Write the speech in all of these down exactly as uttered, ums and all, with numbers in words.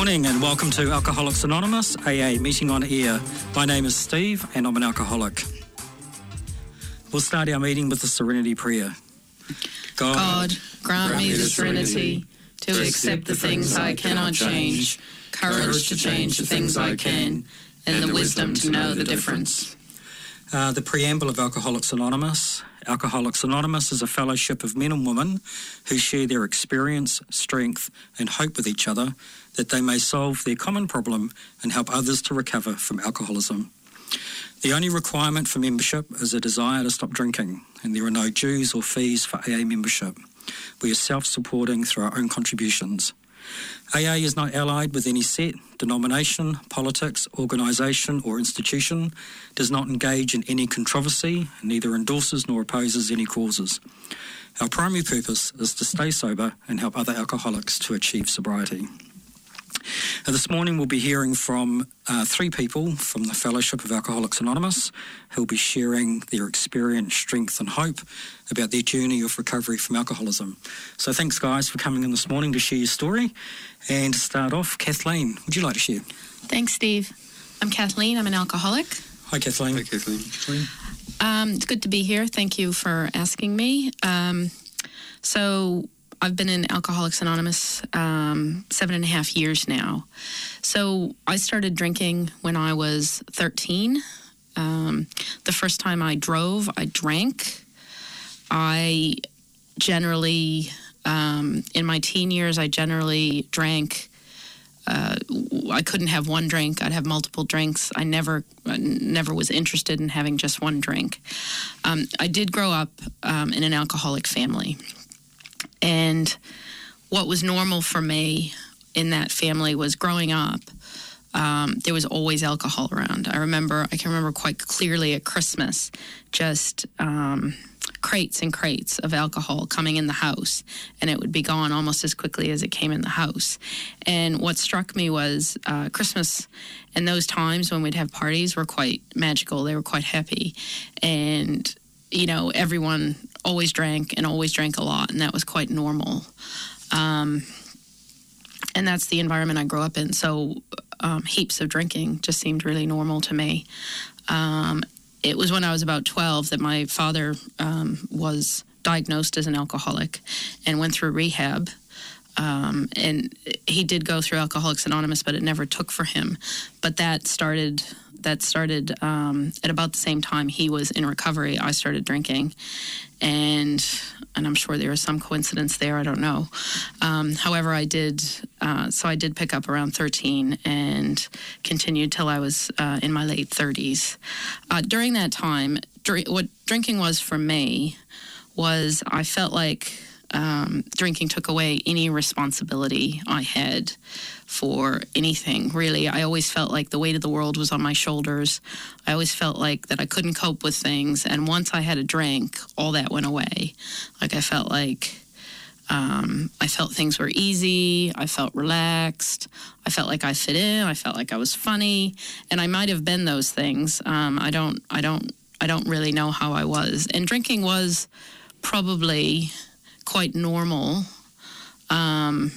morning and welcome to Alcoholics Anonymous, A A Meeting on Air. My name is Steve and I'm an alcoholic. We'll start our meeting with the Serenity Prayer. God, God grant me the serenity to accept the things I cannot change, courage to change the things I can, and the wisdom to know the difference. Uh, the preamble of Alcoholics Anonymous. Alcoholics Anonymous is a fellowship of men and women who share their experience, strength and hope with each other that they may solve their common problem and help others to recover from alcoholism. The only requirement for membership is a desire to stop drinking, and there are no dues or fees for A A membership. We are self-supporting through our own contributions. A A is not allied with any set, denomination, politics, organisation or institution, does not engage in any controversy, neither endorses nor opposes any causes. Our primary purpose is to stay sober and help other alcoholics to achieve sobriety. Now, this morning we'll be hearing from uh, three people from the Fellowship of Alcoholics Anonymous who will be sharing their experience, strength and hope about their journey of recovery from alcoholism. So thanks guys for coming in this morning to share your story. And to start off, Kathleen, would you like to share? Thanks, Steve. I'm Kathleen. I'm an alcoholic. Hi Kathleen. Hi Kathleen. Kathleen. Um, it's good to be here. Thank you for asking me. Um, so I've been in Alcoholics Anonymous um, seven and a half years now. So I started drinking when I was thirteen. Um, the first time I drove, I drank. I generally, um, in my teen years, I generally drank. Uh, I couldn't have one drink. I'd have multiple drinks. I never, uh, never was interested in having just one drink. Um, I did grow up um, in an alcoholic family. And what was normal for me in that family was growing up, um, there was always alcohol around. I remember, I can remember quite clearly at Christmas, just um, crates and crates of alcohol coming in the house, and it would be gone almost as quickly as it came in the house. And what struck me was uh, Christmas and those times when we'd have parties were quite magical. They were quite happy. And you know, everyone always drank and always drank a lot, and that was quite normal. Um, and that's the environment I grew up in. So um, heaps of drinking just seemed really normal to me. Um, it was when I was about twelve that my father um, was diagnosed as an alcoholic and went through rehab. Um, and he did go through Alcoholics Anonymous, but it never took for him. But that started... That started um, at about the same time he was in recovery. I started drinking, and and I'm sure there is some coincidence there. I don't know. Um, however, I did. Uh, so I did pick up around thirteen and continued till I was uh, in my late thirties. Uh, during that time, dr- what drinking was for me was I felt like um, drinking took away any responsibility I had for anything, really. I always felt like the weight of the world was on my shoulders. I always felt like that I couldn't cope with things. And once I had a drink, all that went away. Like I felt like um, I felt things were easy. I felt relaxed. I felt like I fit in. I felt like I was funny. And I might have been those things. Um, I don't, I don't, I don't really know how I was. And drinking was probably quite normal. Um,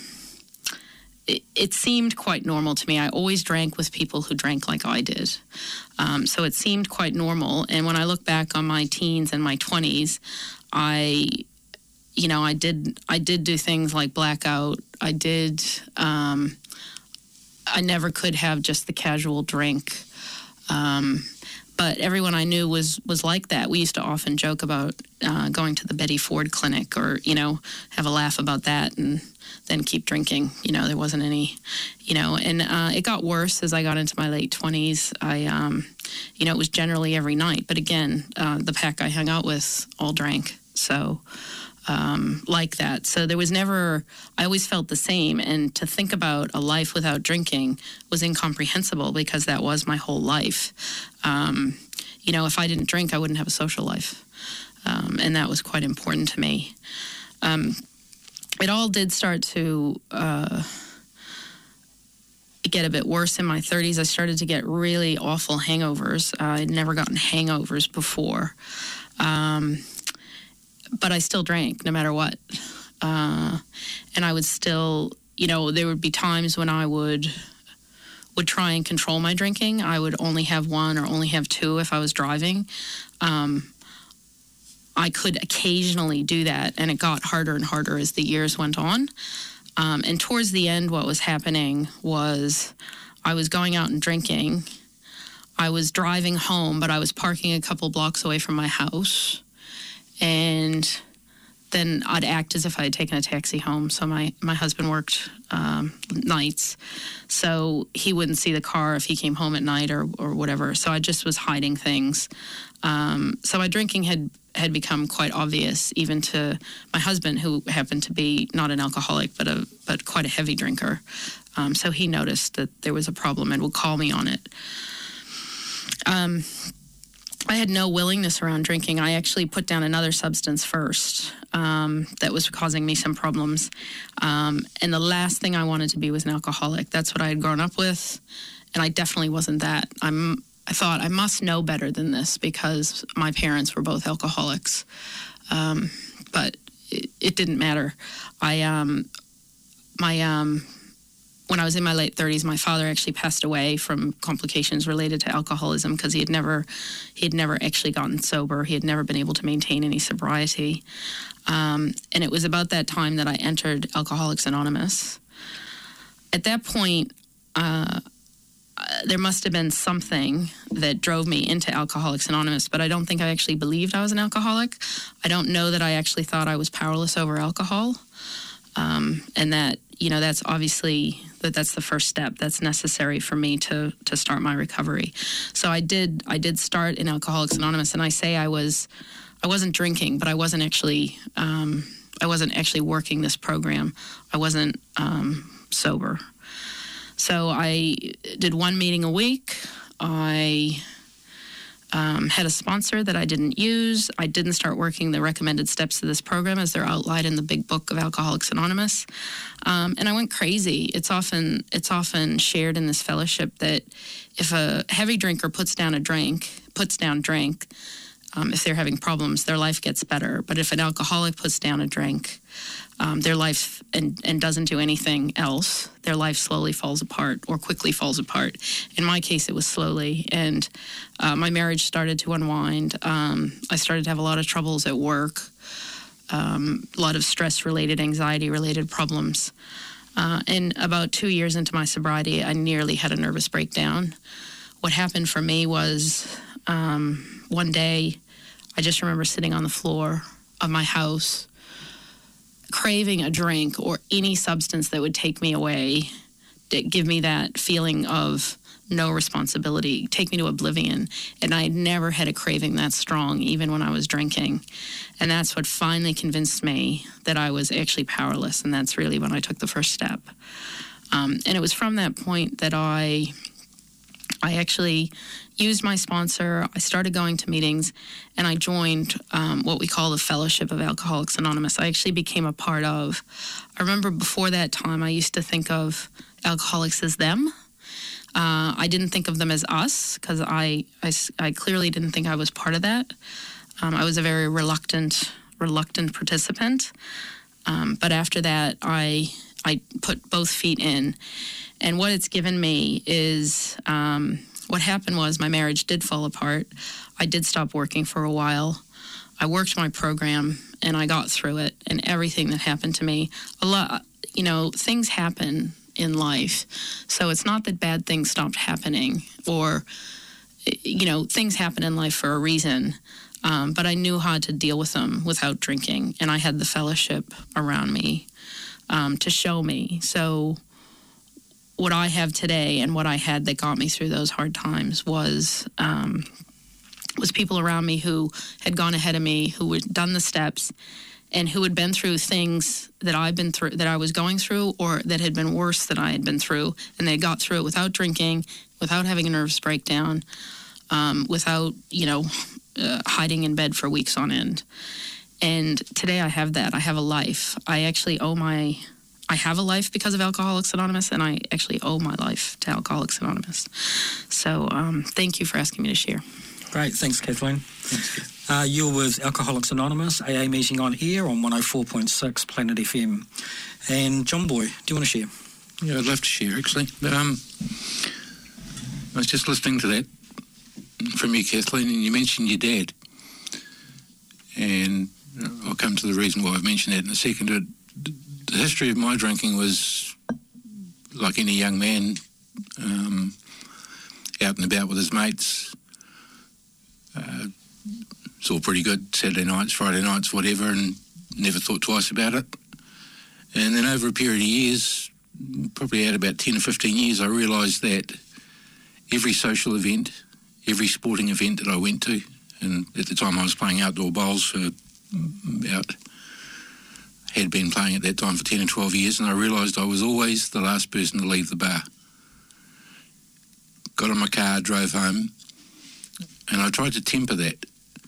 It, it seemed quite normal to me. I always drank with people who drank like I did. Um, so it seemed quite normal. And when I look back on my teens and my twenties, I, you know, I did, I did do things like blackout. I did, um, I never could have just the casual drink. Um, but everyone I knew was, was like that. We used to often joke about uh, going to the Betty Ford clinic or, you know, have a laugh about that and then keep drinking. You know, there wasn't any, you know, and uh, it got worse as I got into my late twenties. I, um, you know, it was generally every night. But again, uh, the pack I hung out with all drank. So um, like that. So there was never, I always felt the same. And to think about a life without drinking was incomprehensible because that was my whole life. Um, you know, if I didn't drink, I wouldn't have a social life. Um, and that was quite important to me. Um, It all did start to uh, get a bit worse in my thirties. I started to get really awful hangovers. Uh, I'd never gotten hangovers before. Um, but I still drank no matter what. Uh, and I would still you know, there would be times when I would would try and control my drinking. I would only have one or only have two if I was driving. Um, I could occasionally do that, and it got harder and harder as the years went on. Um, and towards the end, what was happening was I was going out and drinking. I was driving home, but I was parking a couple blocks away from my house. And then I'd act as if I had taken a taxi home. So my, my husband worked um, nights, so he wouldn't see the car if he came home at night or, or whatever. So I just was hiding things. Um, so my drinking had, had become quite obvious, even to my husband, who happened to be not an alcoholic, but a but quite a heavy drinker. Um, so he noticed that there was a problem and would call me on it. Um, I had no willingness around drinking. I actually put down another substance first um, that was causing me some problems. Um, and the last thing I wanted to be was an alcoholic. That's what I had grown up with, and I definitely wasn't that. I'm, I thought I must know better than this because my parents were both alcoholics. Um, but it, it didn't matter. I, um, my... Um, When I was in my late thirties, my father actually passed away from complications related to alcoholism because he had never, he had never actually gotten sober. He had never been able to maintain any sobriety. Um, and it was about that time that I entered Alcoholics Anonymous. At that point, uh, there must have been something that drove me into Alcoholics Anonymous, but I don't think I actually believed I was an alcoholic. I don't know that I actually thought I was powerless over alcohol. Um, and that, you know, that's obviously, that that's the first step that's necessary for me to, to start my recovery. So I did, I did start in Alcoholics Anonymous, and I say I was, I wasn't drinking, but I wasn't actually, um, I wasn't actually working this program. I wasn't um, sober. So I did one meeting a week. I Um, had a sponsor that I didn't use. I didn't start working the recommended steps of this program as they're outlined in the big book of Alcoholics Anonymous. Um, and I went crazy. It's often it's often shared in this fellowship that if a heavy drinker puts down a drink, puts down drink, um, if they're having problems, their life gets better. But if an alcoholic puts down a drink, um, their life and, and doesn't do anything else, their life slowly falls apart or quickly falls apart. In my case, it was slowly. And uh, my marriage started to unwind. Um, I started to have a lot of troubles at work, um, a lot of stress-related, anxiety-related problems. Uh, and about two years into my sobriety, I nearly had a nervous breakdown. What happened for me was um, one day, I just remember sitting on the floor of my house, craving a drink or any substance that would take me away, that give me that feeling of no responsibility, take me to oblivion. And I had never had a craving that strong, even when I was drinking. And that's what finally convinced me that I was actually powerless. And that's really when I took the first step. Um, and it was from that point that I, I actually used my sponsor. I started going to meetings, and I joined um, what we call the Fellowship of Alcoholics Anonymous. I actually became a part of. I remember before that time, I used to think of alcoholics as them. Uh, I didn't think of them as us because I, I, I clearly didn't think I was part of that. Um, I was a very reluctant, reluctant participant. Um, but after that, I, I put both feet in. And what it's given me is, um, what happened was my marriage did fall apart. I did stop working for a while. I worked my program, and I got through it. And everything that happened to me, a lot, you know, things happen in life. So it's not that bad things stopped happening, or, you know, things happen in life for a reason. Um, but I knew how to deal with them without drinking. And I had the fellowship around me um, to show me. So what I have today and what I had that got me through those hard times was um, was people around me who had gone ahead of me, who had done the steps, and who had been through things that I've been through, that I was going through, or that had been worse than I had been through, and they got through it without drinking, without having a nervous breakdown, um, without, you know, uh, hiding in bed for weeks on end. And today I have that. I have a life. I actually owe my I have a life because of Alcoholics Anonymous, and I actually owe my life to Alcoholics Anonymous. So um, thank you for asking me to share. Great. Thanks, Kathleen. Thanks, Keith. Uh, you're with Alcoholics Anonymous, A A meeting on air on one oh four point six Planet F M. And John Boy, do you want to share? Yeah, I'd love to share, actually. Um, I was just listening to that from you, Kathleen, and you mentioned your dad. And I'll come to the reason why I've mentioned that in a second. The history of my drinking was like any young man, um, out and about with his mates. Uh, it's all pretty good, Saturday nights, Friday nights, whatever, and never thought twice about it. And then over a period of years, probably out about ten or fifteen years, I realised that every social event, every sporting event that I went to, and at the time I was playing outdoor bowls for about, had been playing at that time for ten or twelve years, and I realised I was always the last person to leave the bar. Got in my car, drove home, and I tried to temper that.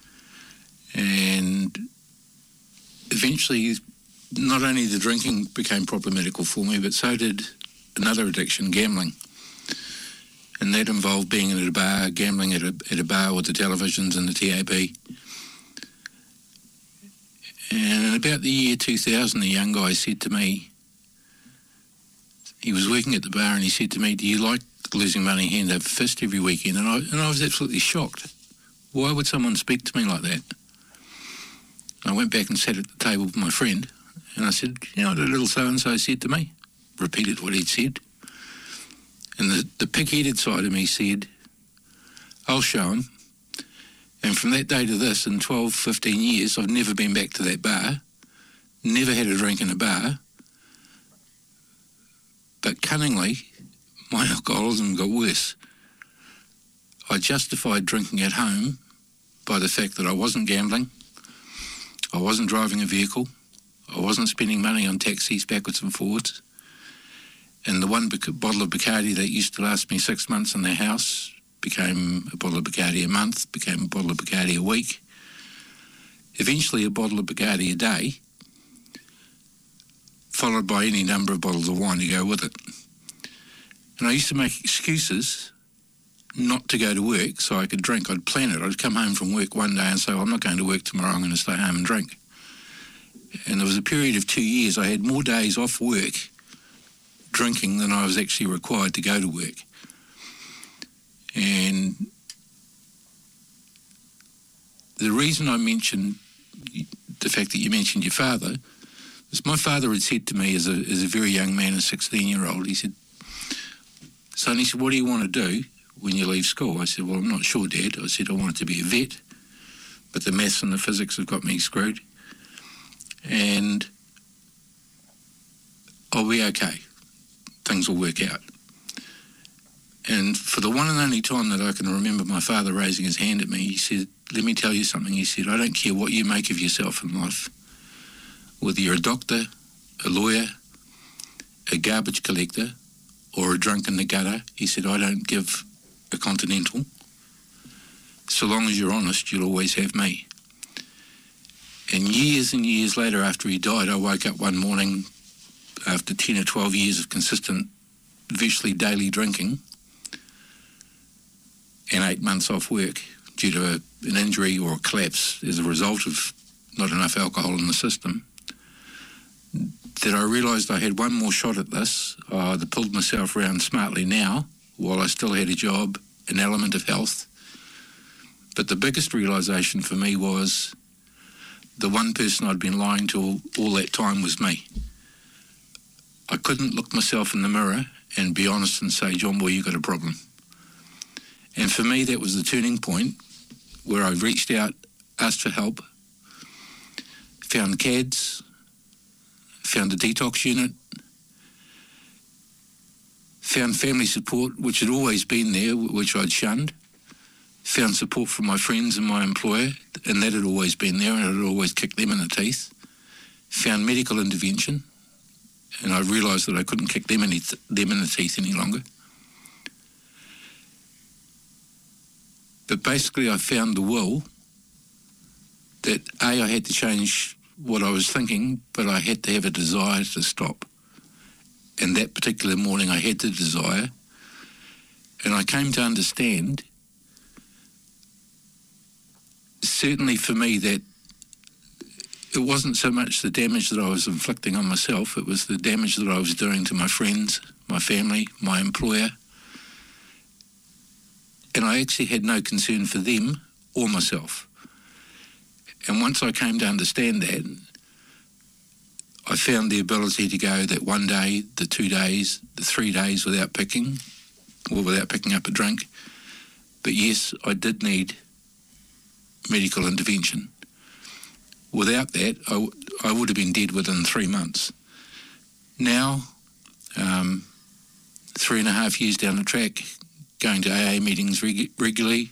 And eventually, not only the drinking became problematical for me, but so did another addiction, gambling. And that involved being at a bar, gambling at a, at a bar with the televisions and the T A B. And in about the year two thousand, a young guy said to me, he was working at the bar, and he said to me, "Do you like losing money hand over fist every weekend?" And I, and I was absolutely shocked. Why would someone speak to me like that? I went back and sat at the table with my friend, and I said, "You know what a little so-and-so said to me?" Repeated what he'd said. And the, the pig-headed side of me said, "I'll show him." And from that day to this, in twelve, fifteen years, I've never been back to that bar, never had a drink in a bar. But cunningly, my alcoholism got worse. I justified drinking at home by the fact that I wasn't gambling, I wasn't driving a vehicle, I wasn't spending money on taxis backwards and forwards, and the one bec- bottle of Bacardi that used to last me six months in their house became a bottle of Bacardi a month, became a bottle of Bacardi a week, eventually a bottle of Bacardi a day, followed by any number of bottles of wine to go with it. And I used to make excuses not to go to work so I could drink. I'd plan it. I'd come home from work one day and say, "I'm not going to work tomorrow, I'm going to stay home and drink." And there was a period of two years I had more days off work drinking than I was actually required to go to work. And the reason I mentioned the fact that you mentioned your father is my father had said to me as a, as a very young man, a sixteen-year-old, he said, "Son," he said, "what do you want to do when you leave school?" I said, "Well, I'm not sure, Dad." I said, "I wanted to be a vet, but the maths and the physics have got me screwed. And I'll be okay. Things will work out." And for the one and only time that I can remember my father raising his hand at me, he said, "Let me tell you something." He said, "I don't care what you make of yourself in life, whether you're a doctor, a lawyer, a garbage collector, or a drunk in the gutter." He said, "I don't give a continental. So long as you're honest, you'll always have me." And years and years later, after he died, I woke up one morning after ten or twelve years of consistent, virtually daily drinking and eight months off work due to a, an injury or a collapse as a result of not enough alcohol in the system, that I realised I had one more shot at this. I uh, pulled myself around smartly now while I still had a job, an element of health. But the biggest realisation for me was the one person I'd been lying to all, all that time was me. I couldn't look myself in the mirror and be honest and say, "John Boy, you've got a problem." And for me, that was the turning point where I reached out, asked for help, found C A Ds, found a detox unit, found family support, which had always been there, which I'd shunned, found support from my friends and my employer, and that had always been there, and it had always kicked them in the teeth, found medical intervention, and I realised that I couldn't kick them in, th- them in the teeth any longer. But basically I found the will that A, I had to change what I was thinking, but I had to have a desire to stop. And that particular morning I had the desire, and I came to understand certainly for me that it wasn't so much the damage that I was inflicting on myself, it was the damage that I was doing to my friends, my family, my employer. And I actually had no concern for them or myself. And once I came to understand that, I found the ability to go that one day, the two days, the three days without picking, or without picking up a drink. But yes, I did need medical intervention. Without that, I, w- I would have been dead within three months. Now, um, three and a half years down the track, going to A A meetings reg- regularly,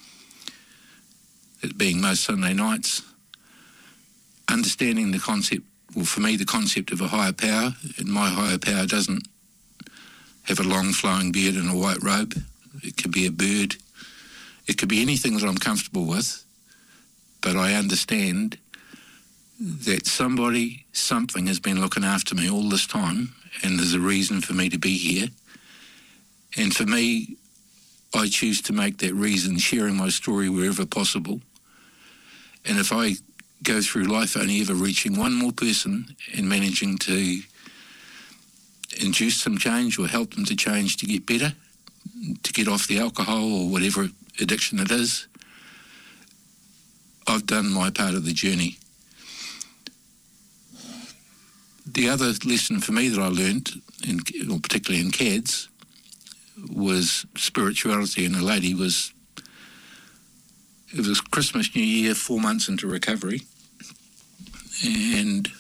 it being most Sunday nights, understanding the concept, well, for me, the concept of a higher power, and my higher power doesn't have a long flowing beard and a white robe. It could be a bird. It could be anything that I'm comfortable with, but I understand that somebody, something has been looking after me all this time, and there's a reason for me to be here. And for me, I choose to make that reason sharing my story wherever possible. And if I go through life only ever reaching one more person and managing to induce some change or help them to change to get better, to get off the alcohol or whatever addiction it is, I've done my part of the journey. The other lesson for me that I learned, in, or particularly in C A D S, was spirituality. And a lady was, it was Christmas, New Year, four months into recovery, and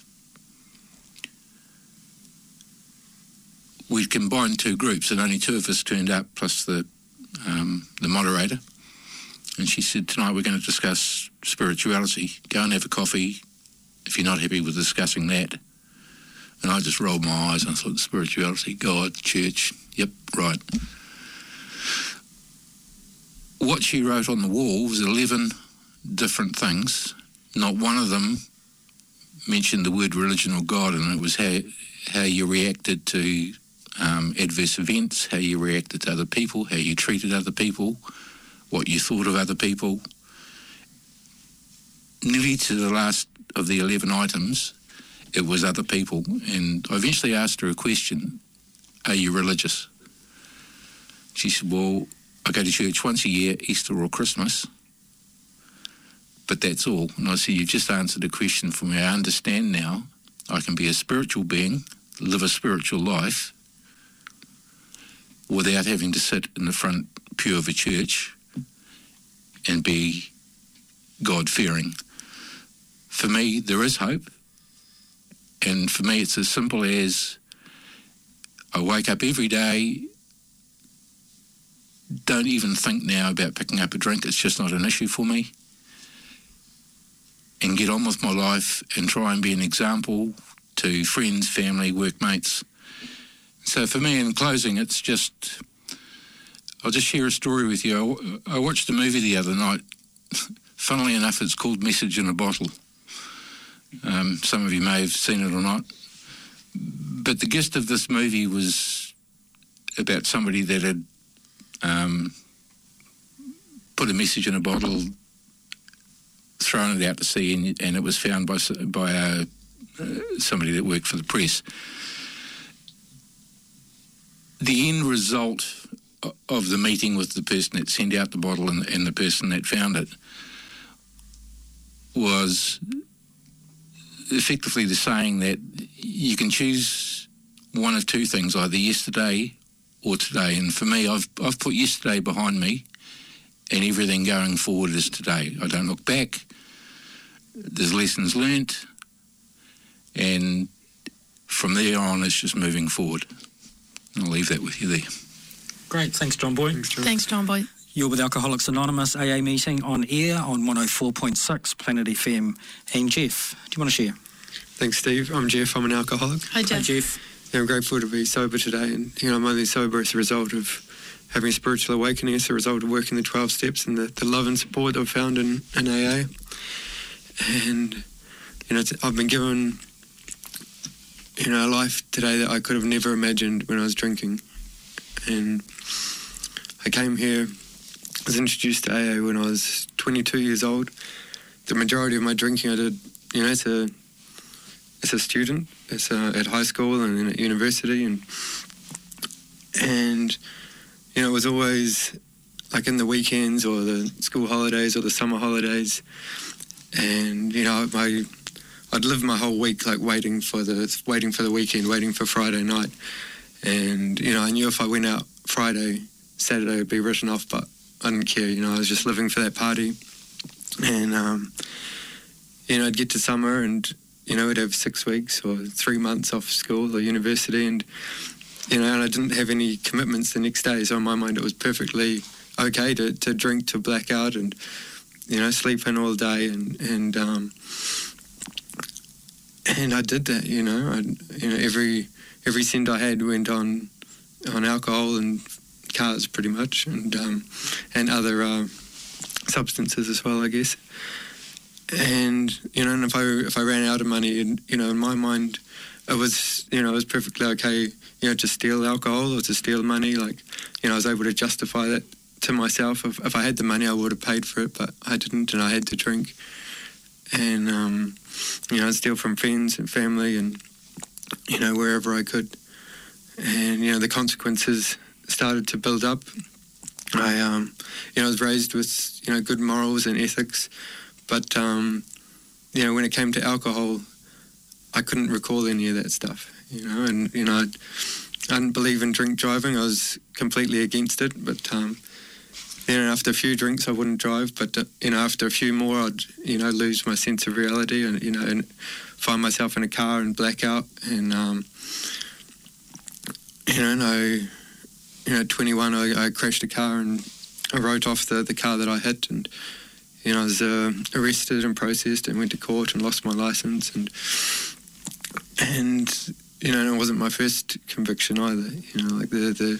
we'd combined two groups, and only two of us turned up, plus the um, the moderator. And she said, tonight we're going to discuss spirituality. Go and have a coffee if you're not happy with discussing that. And I just rolled my eyes and I thought, spirituality, God, church, yep, right. What she wrote on the wall was eleven different things. Not one of them mentioned the word religion or God, and it was how, how you reacted to um, adverse events, how you reacted to other people, how you treated other people, what you thought of other people. Nearly to the last of the eleven items, it was other people. And I eventually asked her a question, are you religious? She said, well, I go to church once a year, Easter or Christmas, but that's all. And I said, you've just answered a question for me. I understand now I can be a spiritual being, live a spiritual life, without having to sit in the front pew of a church and be God-fearing. For me, there is hope. And for me, it's as simple as I wake up every day, don't even think now about picking up a drink. It's just not an issue for me. And get on with my life and try and be an example to friends, family, workmates. So for me, in closing, it's just, I'll just share a story with you. I, I watched a movie the other night. Funnily enough, it's called Message in a Bottle. Um, some of you may have seen it or not. But the gist of this movie was about somebody that had um, put a message in a bottle, thrown it out to sea, and, and it was found by by uh, uh, somebody that worked for the press. The end result of the meeting with the person that sent out the bottle and, and the person that found it was effectively the saying that you can choose one of two things, either yesterday or today. And for me, I've I've put yesterday behind me, and everything going forward is today. I don't look back. There's lessons learnt, and from there on, it's just moving forward. I'll leave that with you there. Great, thanks, John Boy. Thanks, John, Thanks, John Boy. You're with Alcoholics Anonymous A A meeting on air on one oh four point six Planet F M. And Jeff, do you want to share? Thanks, Steve. I'm Jeff. I'm an alcoholic. Hi, Jeff. Hi, Jeff. Yeah, I'm grateful to be sober today, and you know, I'm only sober as a result of having a spiritual awakening, as a result of working the twelve steps and the, the love and support I've found in, in A A. And you know, it's, I've been given you know a life today that I could have never imagined when I was drinking. And I came here, I was introduced to A A when I was twenty-two years old. the majority of my drinking I did, you know, as a as a student, as a, at high school and then at university, and and you know, it was always like in the weekends or the school holidays or the summer holidays, and you know, my I'd live my whole week like waiting for the waiting for the weekend, waiting for Friday night, and you know, I knew if I went out Friday, Saturday would be written off, but I didn't care. You know, I was just living for that party, and um, you know, I'd get to summer and you know, I'd have six weeks or three months off school or university, and you know, and I didn't have any commitments the next day. So in my mind, it was perfectly okay to, to drink, to black out, and you know, sleep in all day, and and um, and I did that. You know, I you know every every cent I had went on on alcohol and cars, pretty much, and um, and other uh, substances as well, I guess. And you know, and if I if I ran out of money, and you know, in my mind, it was you know, it was perfectly okay, you know, to steal alcohol or to steal money. Like, you know, I was able to justify that to myself. If, if I had the money, I would have paid for it, but I didn't, and I had to drink. And um, you know, I'd steal from friends and family, and you know, wherever I could. And you know, the consequences started to build up. I um, you know, I was raised with you know good morals and ethics. But, um, you know, when it came to alcohol, I couldn't recall any of that stuff, you know, and, you know, I didn't believe in drink driving. I was completely against it. But, um, you know, after a few drinks, I wouldn't drive. But, uh, you know, after a few more, I'd, you know, lose my sense of reality and, you know, and find myself in a car and black out. And, um, you know, and I, you know, at twenty-one, I, I crashed a car and I wrote off the, the car that I hit, and you know, I was uh, arrested and processed and went to court and lost my license, and and you know, it wasn't my first conviction either. You know, like the the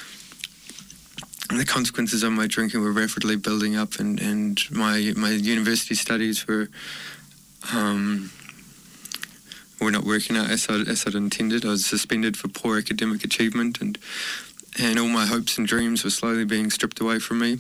the consequences of my drinking were rapidly building up, and, and my my university studies were um, were not working out as I as I'd intended. I was suspended for poor academic achievement, and and all my hopes and dreams were slowly being stripped away from me.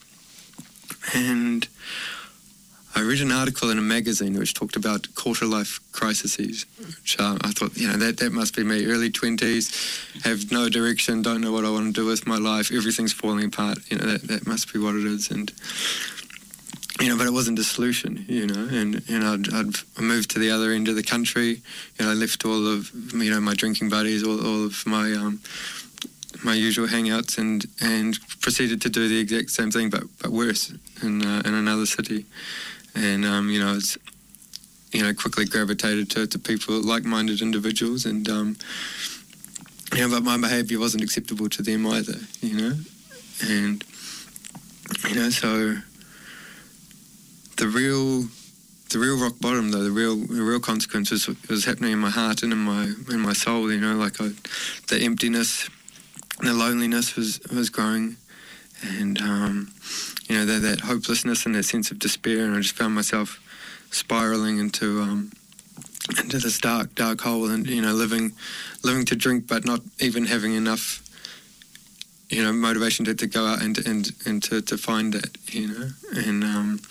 And I read an article in a magazine which talked about quarter-life crises, which uh, I thought, you know, that, that must be me. Early twenties, have no direction, don't know what I want to do with my life, everything's falling apart. You know, that, that must be what it is. And, you know, but it wasn't a solution, you know. And, you know, I'd, I'd I moved to the other end of the country. You know, I left all of, you know, my drinking buddies, all, all of my... Um, my usual hangouts, and, and proceeded to do the exact same thing, but, but worse in uh, in another city. And um, you know, it's you know quickly gravitated to, to people, like-minded individuals, and um, you know, but my behaviour wasn't acceptable to them either. You know, and you know, so the real the real rock bottom, though, the real the real consequence was, was happening in my heart and in my in my soul. You know, like I, the emptiness. The loneliness was, was growing, and um, you know that, that hopelessness and that sense of despair, and I just found myself spiraling into um, into this dark dark hole, and you know living living to drink, but not even having enough you know motivation to, to go out and and and to, to find that, you know and um,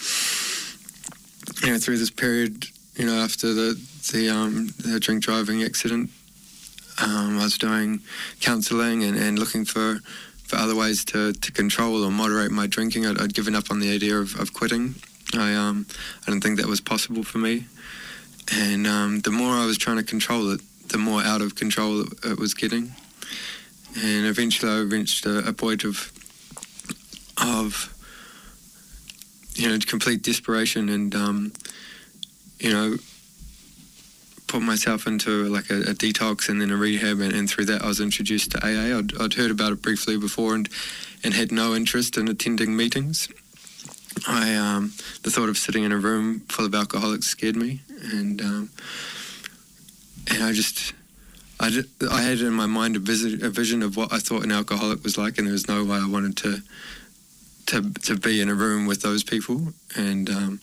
you know through this period, you know after the the um, the drink driving accident. Um, I was doing counselling and, and looking for, for other ways to, to control or moderate my drinking. I'd, I'd given up on the idea of, of quitting. I um I didn't think that was possible for me. And um, the more I was trying to control it, the more out of control it, it was getting. And eventually I reached a, a point of of you know complete desperation, and um, you know. put myself into like a, a detox and then a rehab, and, and through that I was introduced to A A. I'd, I'd heard about it briefly before and, and had no interest in attending meetings. I um, the thought of sitting in a room full of alcoholics scared me, and um, and I just I, just, I had in my mind a, visit, a vision of what I thought an alcoholic was like, and there was no way I wanted to to to be in a room with those people. And um,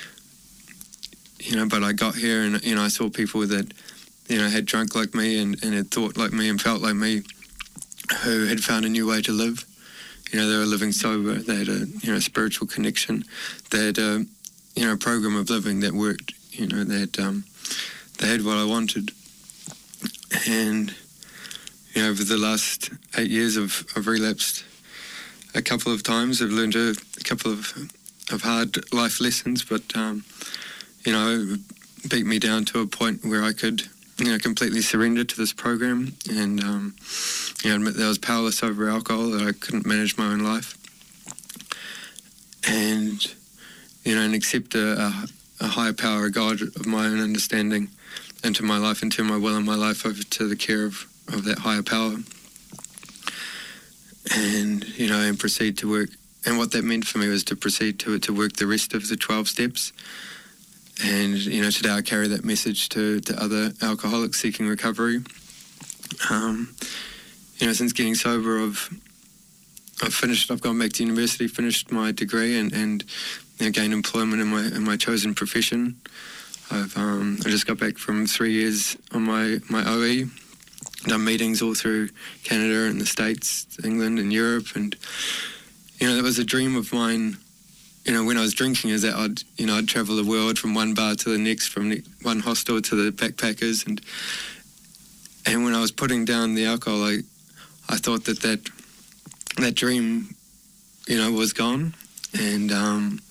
you know, but I got here, and you know, I saw people that you know had drunk like me and, and had thought like me and felt like me, who had found a new way to live. You know, they were living sober. They had a you know spiritual connection. They had a, you know, a program of living that worked. You know, that um, they had what I wanted, and you know, over the last eight years, I've, I've relapsed a couple of times. I've learned a, a couple of of hard life lessons, but um, you know, it beat me down to a point where I could, you know, completely surrender to this program and um, you know, admit that I was powerless over alcohol, that I couldn't manage my own life, and you know, and accept a, a, a higher power, a God of my own understanding, into my life, into my will and my life over to the care of, of that higher power, and you know, and proceed to work. And what that meant for me was to proceed to to work the rest of the twelve steps. And you know, today I carry that message to, to other alcoholics seeking recovery. Um, you know, since getting sober, I've I've finished. I've gone back to university, finished my degree, and and you know, gained employment in my in my chosen profession. I've um, I just got back from three years on my my O E. Done meetings all through Canada and the States, England and Europe, and you know, that was a dream of mine. You know, when I was drinking, is that I'd you know I'd travel the world from one bar to the next, from the, one hostel to the backpackers, and and when I was putting down the alcohol, I I thought that that that dream, you know, was gone, and um,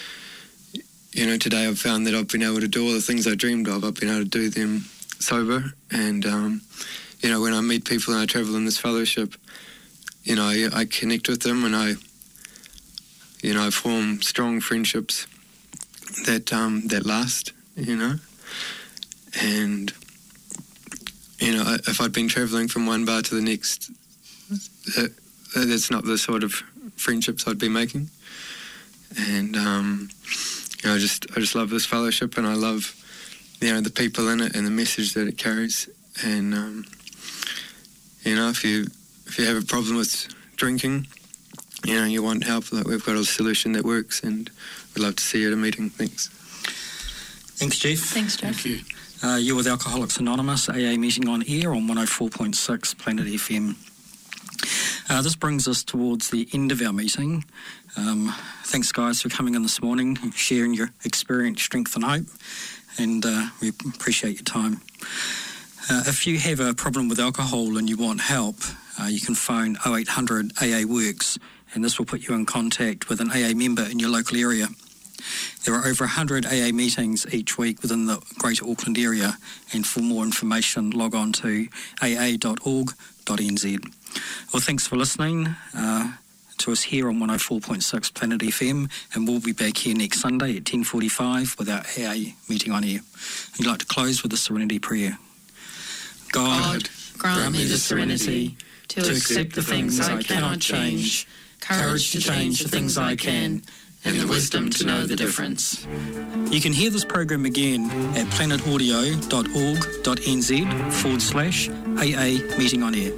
you know, today I've found that I've been able to do all the things I dreamed of. I've been able to do them sober, and um, you know, when I meet people and I travel in this fellowship, you know, I, I connect with them, and I. You know, I form strong friendships that um, that last, you know. And, you know, if I'd been travelling from one bar to the next, that, that's not the sort of friendships I'd be making. And, um, you know, I just, I just love this fellowship, and I love, you know, the people in it and the message that it carries. And, um, you know, if you, if you have a problem with drinking, you know, you want help, like we've got a solution that works, and we'd love to see you at a meeting. Thanks. Thanks, Jeff. Thanks, Jeff. Thank you. Uh, you're with Alcoholics Anonymous, A A meeting on air on one oh four point six Planet F M. Uh, this brings us towards the end of our meeting. Um, thanks, guys, for coming in this morning, sharing your experience, strength and hope, and uh, we appreciate your time. Uh, if you have a problem with alcohol and you want help, uh, you can phone oh eight hundred A A Works, and this will put you in contact with an A A member in your local area. There are over one hundred A A meetings each week within the Greater Auckland area, and for more information, log on to a a dot org dot n z. Well, thanks for listening uh, to us here on one oh four point six Planet F M, and we'll be back here next Sunday at ten forty-five with our A A meeting on air. I'd like to close with a serenity prayer. God, God, grant me the serenity to accept the things I cannot change, courage to change the things I can, and the wisdom to know the difference. You can hear this program again at planetaudio dot org dot n z forward slash A A meeting on air.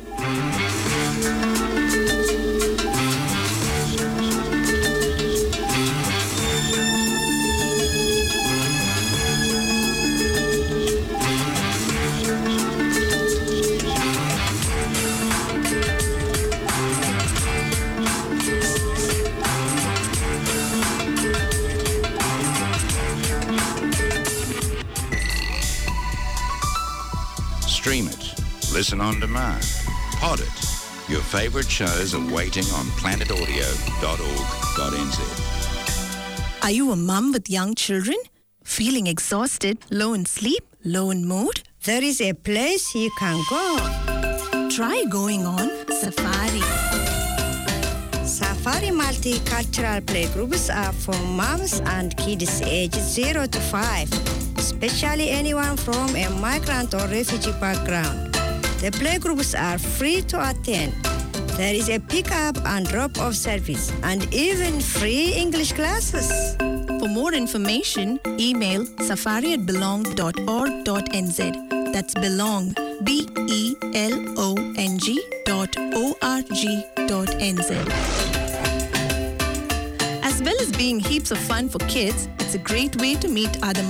Stream it, listen on demand, pod it. Your favourite shows are waiting on planet audio dot org dot n z. Are you a mum with young children? Feeling exhausted, low in sleep, low in mood? There is a place you can go. Try going on safari. Safari multicultural playgroups are for moms and kids aged zero to five, especially anyone from a migrant or refugee background. The playgroups are free to attend. There is a pick-up and drop-off service, and even free English classes. For more information, email safari at belong dot org dot n z. That's belong, B E L O N G dot O R G dot N Z. As well as being heaps of fun for kids, it's a great way to meet other